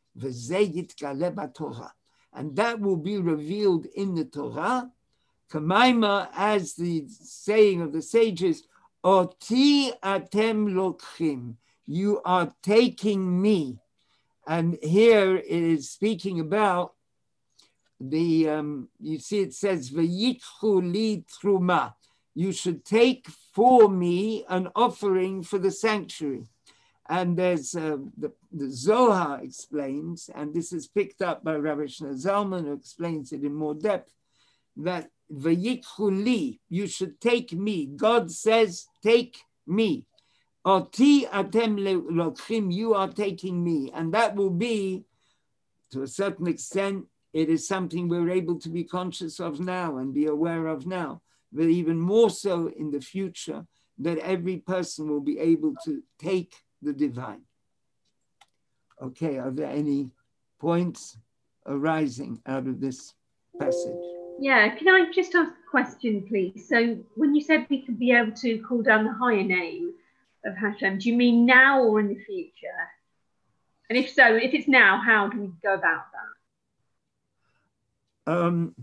And that will be revealed in the Torah. Kamaima, as the saying of the sages, Oti atem lokchim, you are taking me. And here it is speaking about the, um, you see it says, V'yikchu li truma, you should take for me an offering for the sanctuary. And there's uh, the, the Zohar explains, and this is picked up by Rabbi Shlomo Zalman, who explains it in more depth, that v'yikchu li, you should take me. God says, take me. Oti atem lokchim, you are taking me. And that will be, to a certain extent, it is something we're able to be conscious of now and be aware of now, but even more so in the future, that every person will be able to take the divine. Okay, are there any points arising out of this passage? Yeah, can I just ask a question, please? So when you said we could be able to call down the higher name of Hashem, do you mean now or in the future? And if so, if it's now, how do we go about that? Um,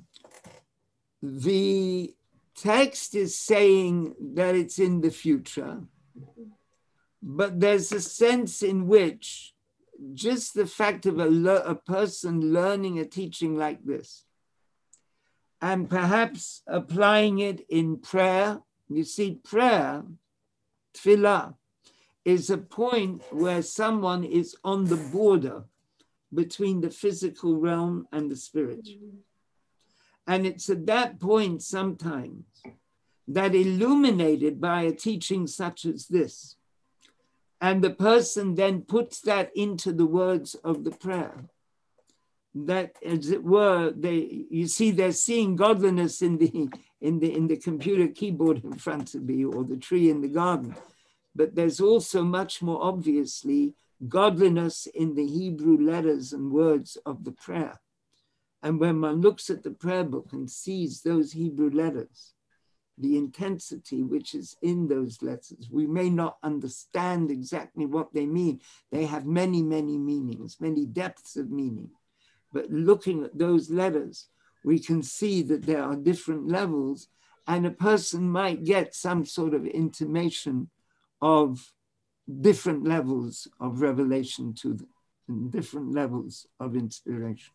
the text is saying that it's in the future, but there's a sense in which just the fact of a, le- a person learning a teaching like this and perhaps applying it in prayer, you see, prayer, tefillah, is a point where someone is on the border between the physical realm and the spiritual. And it's at that point sometimes that, illuminated by a teaching such as this, and the person then puts that into the words of the prayer, that, as it were, they, you see, they're seeing godliness in the in the in the computer keyboard in front of me, or the tree in the garden, but there's also much more obviously godliness in the Hebrew letters and words of the prayer. And when one looks at the prayer book and sees those Hebrew letters, the intensity which is in those letters, we may not understand exactly what they mean. They have many, many meanings, many depths of meaning. But looking at those letters, we can see that there are different levels, and a person might get some sort of intimation of different levels of revelation to them, and different levels of inspiration.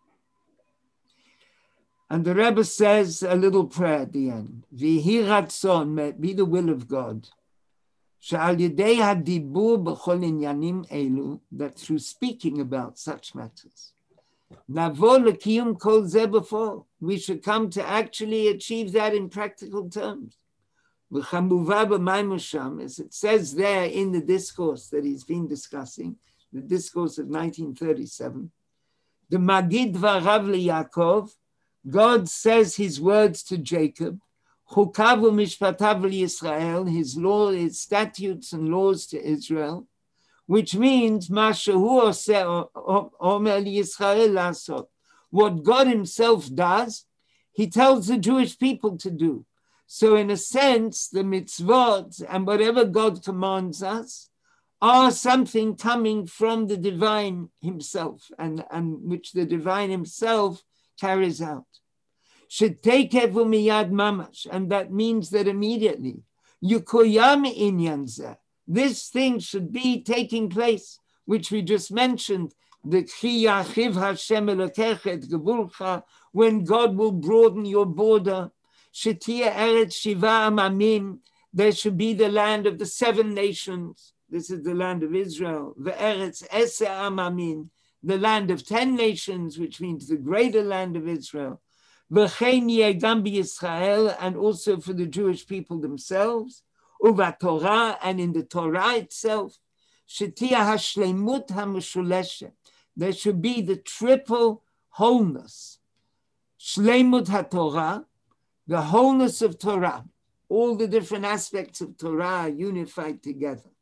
And the Rebbe says a little prayer at the end. V'hi ratzon, may it be the will of God, she'al yedei hadibur b'chol inyanim elu, that through speaking about such matters, navo l'kiyum kol zeh b'fol, we should come to actually achieve that in practical terms. V'chamuva b'mayim sham, as it says there in the discourse that he's been discussing, the discourse of nineteen thirty-seven, the Magid v'arav liYaakov, God says his words to Jacob, Chukav u'mishpatav liYisrael, his law, his statutes and laws to Israel, which means Ma shehu oseh omer liYisrael lasot. What God himself does, he tells the Jewish people to do. So in a sense, the mitzvot and whatever God commands us are something coming from the divine himself, and, and which the divine himself carries out. Should take evu miyad mamash, and that means that immediately, yukoyam inyan zeh, this thing should be taking place, which we just mentioned, the Ki Yachiv Hashem Elokecha et Gevulcha, when God will broaden your border. Shetia Eretz Shiva Amamim, there should be the land of the seven nations. This is the land of Israel. The Eretz Ese Amamim, the land of ten nations, which means the greater land of Israel. V'chein yegam b'Yisrael, and also for the Jewish people themselves. Uva Torah, and in the Torah itself. Shetia hashleimut hameshuleshet, there should be the triple wholeness. Shleimut haTorah, the wholeness of Torah, all the different aspects of Torah are unified together.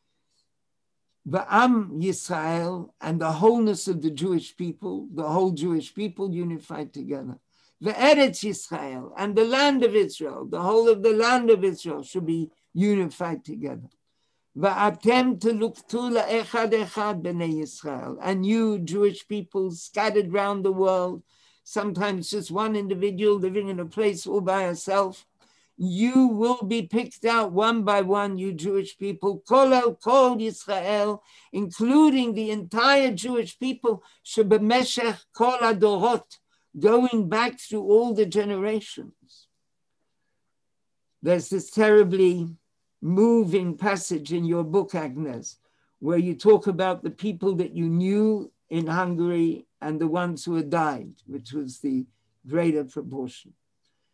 V'am Yisrael, and the wholeness of the Jewish people, the whole Jewish people unified together. V'eretz Yisrael, and the land of Israel, the whole of the land of Israel should be unified together. V'atem teluktu la'echad echad b'nei Yisrael, and you Jewish people scattered round the world, sometimes just one individual living in a place all by herself, you will be picked out one by one, you Jewish people, kol el kol Yisrael, including the entire Jewish people, shebemeshech kol adorot, going back through all the generations. There's this terribly moving passage in your book, Agnes, where you talk about the people that you knew in Hungary and the ones who had died, which was the greater proportion.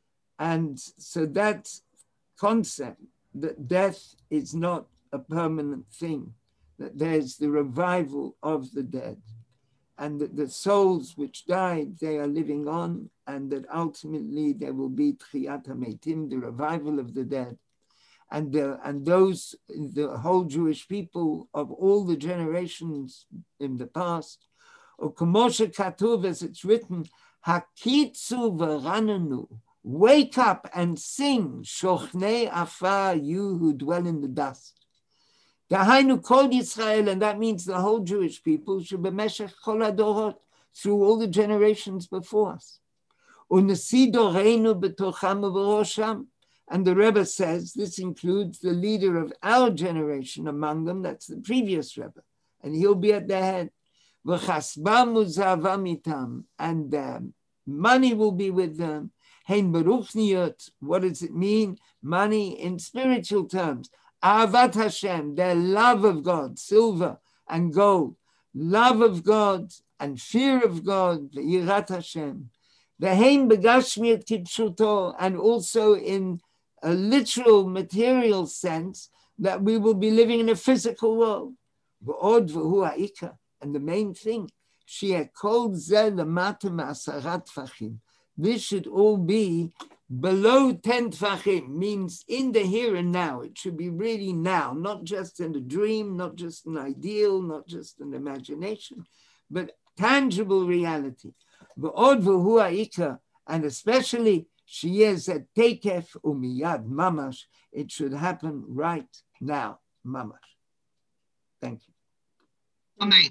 And so that concept that death is not a permanent thing, that there's the revival of the dead, and that the souls which died, they are living on, and that ultimately there will be Tchiyat HaMeitim, the revival of the dead. And, uh, and those, the whole Jewish people of all the generations in the past, or Kamosha Katuv, as it's written, Hakitzu v'rananu, wake up and sing, Shochnei Afar, you who dwell in the dust. Dahainu Kol Yisrael, and that means the whole Jewish people, Shebemeshech Kol Hadorot, through all the generations before us. Unesi Doreinu b'tocham u'v'rosham, and the Rebbe says this includes the leader of our generation among them, that's the previous Rebbe, and he'll be at their head. V'chasbam u'zavam itam, and um, money will be with them. Hein beruchniot, what does it mean? Money in spiritual terms. Ahavat Hashem, their love of God, silver and gold, love of God and fear of God, Yirat Hashem. Ve'hein begashmiat kipshuto, and also in a literal material sense that we will be living in a physical world. V'od v'hu ha'ikar, and the main thing, she'eh kol zeh lemata ma'asarat tfachim. This should all be below ten tfachim, means in the here and now. It should be really now, not just in a dream, not just an ideal, not just an imagination, but tangible reality. V'od v'hu ha'ikar, and especially sheyeh zeh tekef umiyad mamash, it should happen right now, mamash. Thank you. Amen.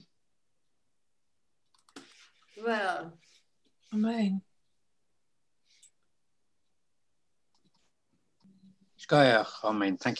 Well, Amen. Shkoyach, Amen. Thank you.